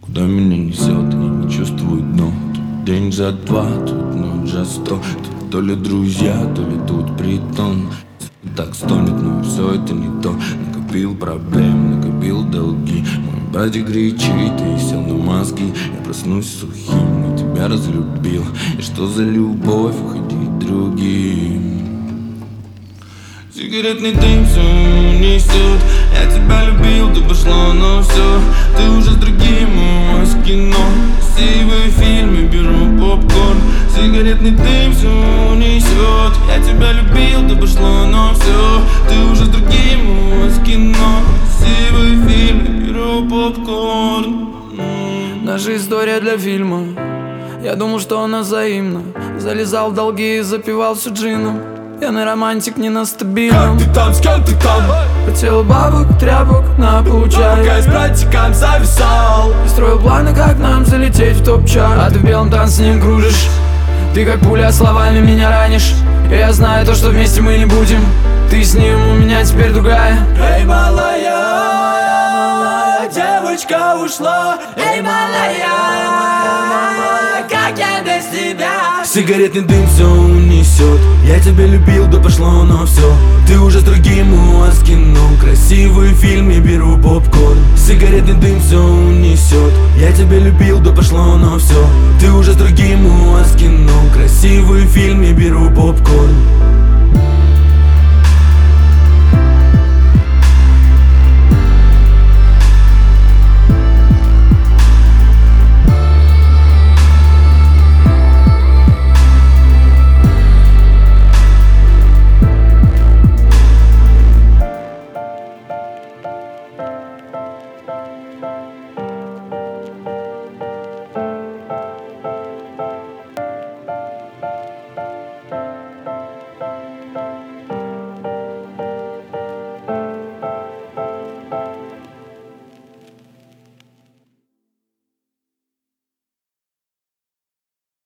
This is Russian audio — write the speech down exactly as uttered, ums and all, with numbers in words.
Куда меня несет, я не чувствую дно. Тут день за два, тут ночь за сто. Тут то ли друзья, то ли тут притон. Так стонет, но все это не то. Накопил проблем, накопил долги. Мой братик кричит и сел на мозги. Я проснусь сухим, но тебя разлюбил. И что за любовь уходить другим? Сигаретный дым все несет. Я тебя любил, ты пошло, но все. Ты уже с другим, у вас кино. Красивые фильмы, беру попкорн. Сигаретный дым все несет. Я тебя любил, ты пошло, но все. Ты уже с другим, у вас кино. Красивые фильмы, беру попкорн. Наша история для фильма. Я думал, что она взаимна. Залезал в долги и запивался джином. Пьяный романтик не на стабильном. Как ты там, с кем ты там? Хотел бабок, тряпок на получай. Пока я с братиком зависал И строил планы, как нам залететь в топ-чарт. А ты в белом танце с ним кружишь. Ты как пуля словами меня ранишь. И я знаю то, что вместе мы не будем. Ты с ним, у меня теперь другая. Эй, малая, малая, девочка ушла. Эй, малая, как я без тебя? Сигаретный дым все унесет. Я тебя любил, да пошло, но все. Ты уже с другим, у вас кино. Красивые фильмы, беру попкорн. Сигаретный дым все унесет. Я тебя любил, да пошло, но все. Ты уже с другим, у вас кино. Красивые фильмы, беру попкорн.